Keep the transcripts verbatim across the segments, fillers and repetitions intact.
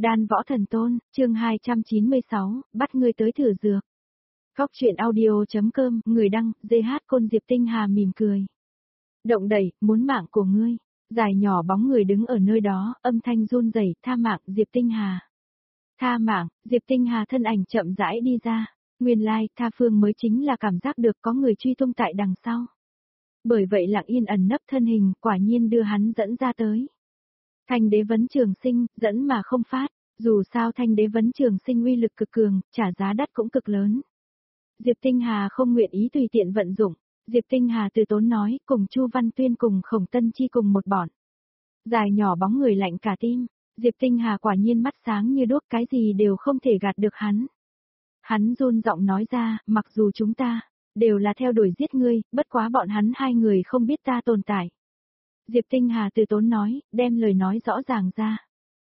Đan Võ Thần Tôn, chương hai trăm chín mươi sáu, bắt ngươi tới thử dược. Góc truyện audio.com, người đăng, giê hát Côn Diệp Tinh Hà mỉm cười. Động đẩy, muốn mạng của ngươi. Dài nhỏ bóng người đứng ở nơi đó, âm thanh run rẩy, tha mạng, Diệp Tinh Hà. Tha mạng, Diệp Tinh Hà thân ảnh chậm rãi đi ra. Nguyên lai, tha phương mới chính là cảm giác được có người truy tung tại đằng sau. Bởi vậy lặng yên ẩn nấp thân hình, quả nhiên đưa hắn dẫn ra tới. Thanh đế vấn trường sinh, dẫn mà không phát, dù sao thanh đế vấn trường sinh uy lực cực cường, trả giá đắt cũng cực lớn. Diệp Tinh Hà không nguyện ý tùy tiện vận dụng, Diệp Tinh Hà từ tốn nói, cùng Chu Văn Tuyên cùng Khổng Tân Chi cùng một bọn. Dài nhỏ bóng người lạnh cả tim, Diệp Tinh Hà quả nhiên mắt sáng như đuốc, cái gì đều không thể gạt được hắn. Hắn run giọng nói ra, mặc dù chúng ta, đều là theo đuổi giết ngươi, bất quá bọn hắn hai người không biết ta tồn tại. Diệp Tinh Hà từ tốn nói, đem lời nói rõ ràng ra.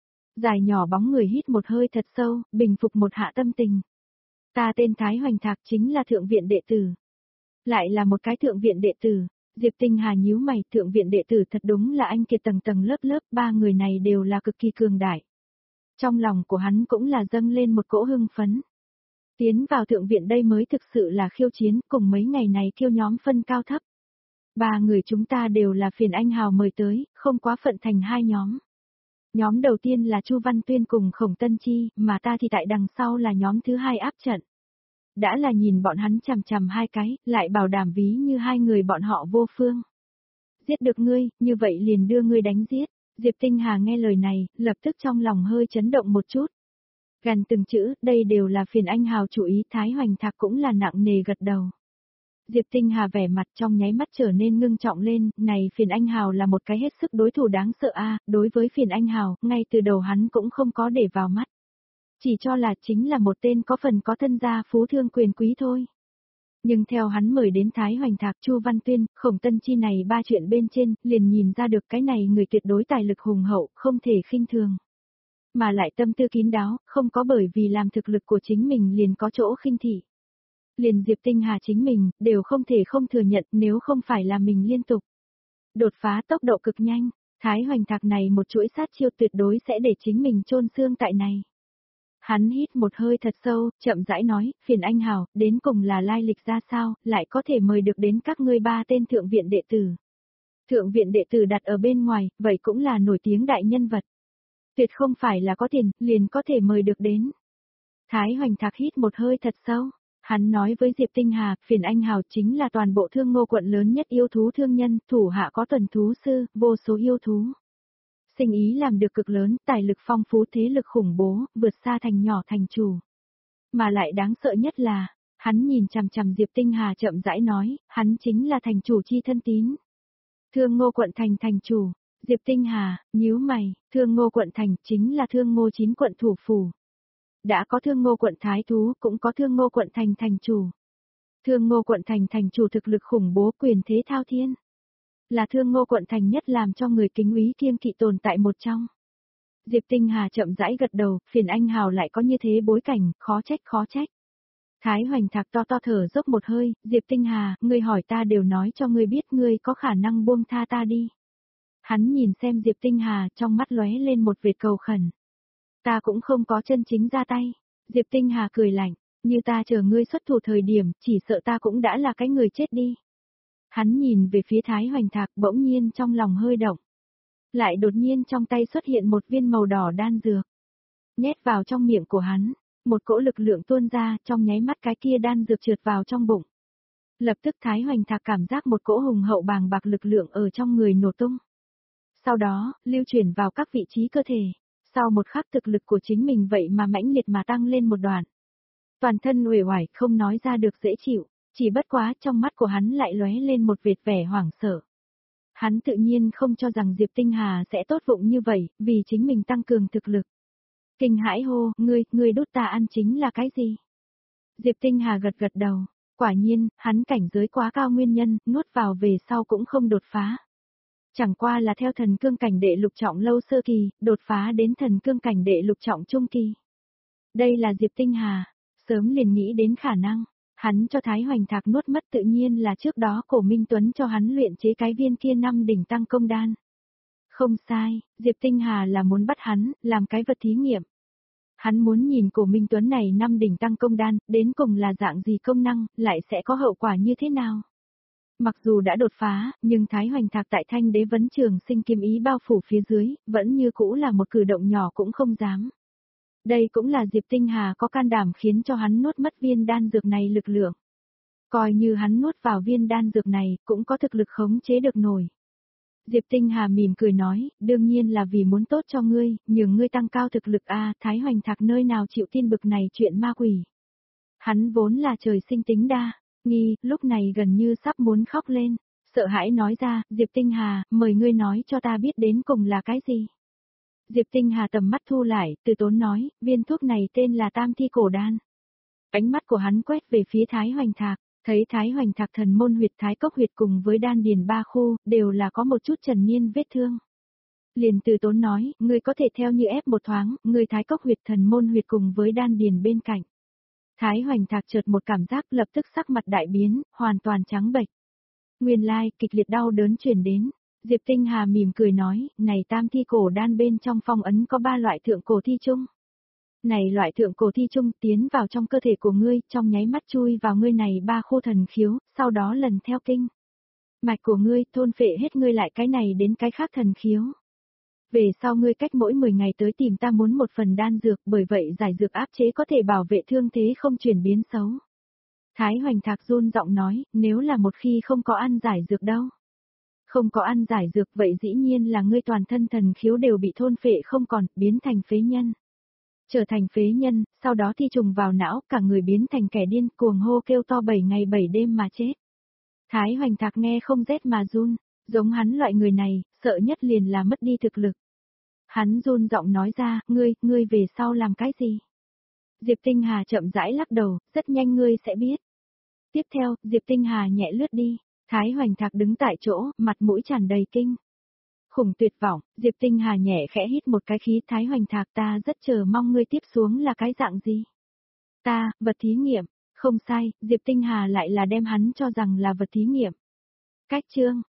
Dài nhỏ bóng người hít một hơi thật sâu, bình phục một hạ tâm tình. Ta tên Thái Hoành Thạc, chính là thượng viện đệ tử. Lại là một cái thượng viện đệ tử. Diệp Tinh Hà nhíu mày, thượng viện đệ tử thật đúng là anh kiệt tầng tầng lớp lớp, ba người này đều là cực kỳ cường đại. Trong lòng của hắn cũng là dâng lên một cỗ hưng phấn. Tiến vào thượng viện đây mới thực sự là khiêu chiến, cùng mấy ngày này kêu nhóm phân cao thấp. Ba người chúng ta đều là phiền anh hào mời tới, không quá phận thành hai nhóm. Nhóm đầu tiên là Chu Văn Tuyên cùng Khổng Tân Chi, mà ta thì tại đằng sau là nhóm thứ hai áp trận. Đã là nhìn bọn hắn chằm chằm hai cái, lại bảo đảm ví như hai người bọn họ vô phương. Giết được ngươi, như vậy liền đưa ngươi đánh giết. Diệp Tinh Hà nghe lời này, lập tức trong lòng hơi chấn động một chút. Gần từng chữ, đây đều là phiền anh hào chủ ý, Thái Hoành Thạc cũng là nặng nề gật đầu. Diệp Tinh Hà vẻ mặt trong nháy mắt trở nên ngưng trọng lên, này phiền anh hào là một cái hết sức đối thủ đáng sợ a, đối với phiền anh hào, ngay từ đầu hắn cũng không có để vào mắt. Chỉ cho là chính là một tên có phần có thân gia phú thương quyền quý thôi. Nhưng theo hắn mời đến Thái Hoành Thạc, Chu Văn Tuyên, Khổng Tân Chi này ba chuyện bên trên, liền nhìn ra được cái này người tuyệt đối tài lực hùng hậu, không thể khinh thường. Mà lại tâm tư kín đáo, không có bởi vì làm thực lực của chính mình liền có chỗ khinh thị. Liền Diệp Tinh Hà chính mình, đều không thể không thừa nhận nếu không phải là mình liên tục. Đột phá tốc độ cực nhanh, Thái Hoành Thạc này một chuỗi sát chiêu tuyệt đối sẽ để chính mình chôn xương tại này. Hắn hít một hơi thật sâu, chậm rãi nói, phiền anh hào, đến cùng là lai lịch ra sao, lại có thể mời được đến các ngươi ba tên thượng viện đệ tử. Thượng viện đệ tử đặt ở bên ngoài, vậy cũng là nổi tiếng đại nhân vật. Tuyệt không phải là có tiền, liền có thể mời được đến. Thái Hoành Thạc hít một hơi thật sâu. Hắn nói với Diệp Tinh Hà, phiền anh hào chính là toàn bộ Thương Ngô quận lớn nhất yêu thú thương nhân, thủ hạ có tuần thú sư, vô số yêu thú. Sinh ý làm được cực lớn, tài lực phong phú, thế lực khủng bố, vượt xa thành nhỏ thành chủ. Mà lại đáng sợ nhất là, hắn nhìn chằm chằm Diệp Tinh Hà chậm rãi nói, hắn chính là thành chủ chi thân tín. Thương Ngô quận thành thành chủ, Diệp Tinh Hà, nhíu mày, Thương Ngô quận thành chính là Thương Ngô chín quận thủ phủ. Đã có Thương Ngô quận thái thú, cũng có Thương Ngô quận thành thành chủ. Thương Ngô quận thành thành chủ thực lực khủng bố, quyền thế thao thiên. Là Thương Ngô quận thành nhất làm cho người kính úy kiêng kỵ tồn tại một trong. Diệp Tinh Hà chậm rãi gật đầu, phiền anh hào lại có như thế bối cảnh, khó trách khó trách. Thái Hoành Thạc to to thở dốc một hơi, Diệp Tinh Hà, ngươi hỏi ta đều nói cho ngươi biết, ngươi có khả năng buông tha ta đi. Hắn nhìn xem Diệp Tinh Hà, trong mắt lóe lên một vệt cầu khẩn. Ta cũng không có chân chính ra tay. Diệp Tinh Hà cười lạnh, như ta chờ ngươi xuất thủ thời điểm, chỉ sợ ta cũng đã là cái người chết đi. Hắn nhìn về phía Thái Hoành Thạc, bỗng nhiên trong lòng hơi động. Lại đột nhiên trong tay xuất hiện một viên màu đỏ đan dược. Nhét vào trong miệng của hắn, một cỗ lực lượng tuôn ra, trong nháy mắt cái kia đan dược trượt vào trong bụng. Lập tức Thái Hoành Thạc cảm giác một cỗ hùng hậu bàng bạc lực lượng ở trong người nổ tung. Sau đó, lưu chuyển vào các vị trí cơ thể. Sau một khắc thực lực của chính mình vậy mà mãnh liệt mà tăng lên một đoạn. Toàn thân uể oải không nói ra được dễ chịu, chỉ bất quá trong mắt của hắn lại lóe lên một vệt vẻ hoảng sợ. Hắn tự nhiên không cho rằng Diệp Tinh Hà sẽ tốt vụng như vậy, vì chính mình tăng cường thực lực. Kinh hãi hô, ngươi, ngươi đút ta ăn chính là cái gì? Diệp Tinh Hà gật gật đầu, quả nhiên, hắn cảnh giới quá cao nguyên nhân, nuốt vào về sau cũng không đột phá. Chẳng qua là theo thần cương cảnh đệ lục trọng lâu sơ kỳ, đột phá đến thần cương cảnh đệ lục trọng trung kỳ. Đây là Diệp Tinh Hà, sớm liền nghĩ đến khả năng, hắn cho Thái Hoành Thạc nuốt mất tự nhiên là trước đó Cổ Minh Tuấn cho hắn luyện chế cái viên kia năm đỉnh tăng công đan. Không sai, Diệp Tinh Hà là muốn bắt hắn, làm cái vật thí nghiệm. Hắn muốn nhìn Cổ Minh Tuấn này năm đỉnh tăng công đan, đến cùng là dạng gì công năng, lại sẽ có hậu quả như thế nào. Mặc dù đã đột phá, nhưng Thái Hoành Thạc tại Thanh Đế Vấn Trường Sinh kiếm ý bao phủ phía dưới, vẫn như cũ là một cử động nhỏ cũng không dám. Đây cũng là Diệp Tinh Hà có can đảm khiến cho hắn nuốt mất viên đan dược này lực lượng. Coi như hắn nuốt vào viên đan dược này, cũng có thực lực khống chế được nổi. Diệp Tinh Hà mỉm cười nói, đương nhiên là vì muốn tốt cho ngươi, nhường ngươi tăng cao thực lực a, Thái Hoành Thạc nơi nào chịu tin bực này chuyện ma quỷ. Hắn vốn là trời sinh tính đa, nghi, lúc này gần như sắp muốn khóc lên, sợ hãi nói ra, Diệp Tinh Hà, mời ngươi nói cho ta biết đến cùng là cái gì. Diệp Tinh Hà tầm mắt thu lại, từ tốn nói, viên thuốc này tên là Tam Thi Cổ Đan. Ánh mắt của hắn quét về phía Thái Hoành Thạc, thấy Thái Hoành Thạc thần môn huyệt Thái Cốc huyệt cùng với đan điền ba khu, đều là có một chút trần niên vết thương. Liền từ tốn nói, ngươi có thể theo như ép một thoáng, ngươi Thái Cốc huyệt thần môn huyệt cùng với đan điền bên cạnh. Thái Hoành Thạc chợt một cảm giác lập tức sắc mặt đại biến, hoàn toàn trắng bệch. Nguyên lai, kịch liệt đau đớn truyền đến. Diệp Tinh Hà mỉm cười nói, này Tam Thi Cổ Đan bên trong phong ấn có ba loại thượng cổ thi chung. Này loại thượng cổ thi chung tiến vào trong cơ thể của ngươi, trong nháy mắt chui vào ngươi này ba khu thần khiếu, sau đó lần theo kinh mạch của ngươi, thôn phệ hết ngươi lại cái này đến cái khác thần khiếu. Về sau ngươi cách mỗi mười ngày tới tìm ta muốn một phần đan dược, bởi vậy giải dược áp chế có thể bảo vệ thương thế không chuyển biến xấu. Thái Hoành Thạc run giọng nói, nếu là một khi không có ăn giải dược đâu. Không có ăn giải dược vậy dĩ nhiên là ngươi toàn thân thần khiếu đều bị thôn phệ không còn, biến thành phế nhân. Trở thành phế nhân, sau đó thi trùng vào não, cả người biến thành kẻ điên, cuồng hô kêu to bảy ngày bảy đêm mà chết. Thái Hoành Thạc nghe không rét mà run, giống hắn loại người này, sợ nhất liền là mất đi thực lực. Hắn run giọng nói ra, ngươi, ngươi về sau làm cái gì? Diệp Tinh Hà chậm rãi lắc đầu, rất nhanh ngươi sẽ biết. Tiếp theo, Diệp Tinh Hà nhẹ lướt đi, Thái Hoành Thạc đứng tại chỗ, mặt mũi tràn đầy kinh khủng tuyệt vọng, Diệp Tinh Hà nhẹ khẽ hít một cái khí. Thái Hoành Thạc, ta rất chờ mong ngươi tiếp xuống là cái dạng gì. Ta, vật thí nghiệm, không sai, Diệp Tinh Hà lại là đem hắn cho rằng là vật thí nghiệm. Cách chương